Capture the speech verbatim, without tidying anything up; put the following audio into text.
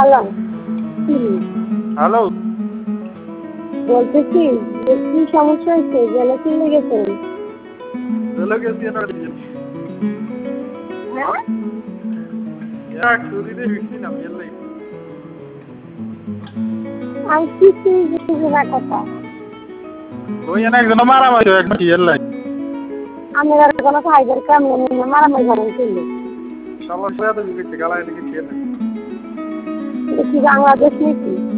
Hello hello বলতেছি যে কি সমস্যা হয়েছে জেলে চলে গেছেন? জেলে গেছি না হ্যাঁ এক চুরিতে ঢুকছিলাম জেলে। আমি কিছুই বুঝি না কথা। ওই একজন মারামারি একজন জেলে আমি আর কোনো ফাইবার কাম নেই মারামারি করেন ছিল। সমস্যা তো বিগড়ছে গালায় দিকে ছেলে এটা কি বাংলাদেশ নাকি?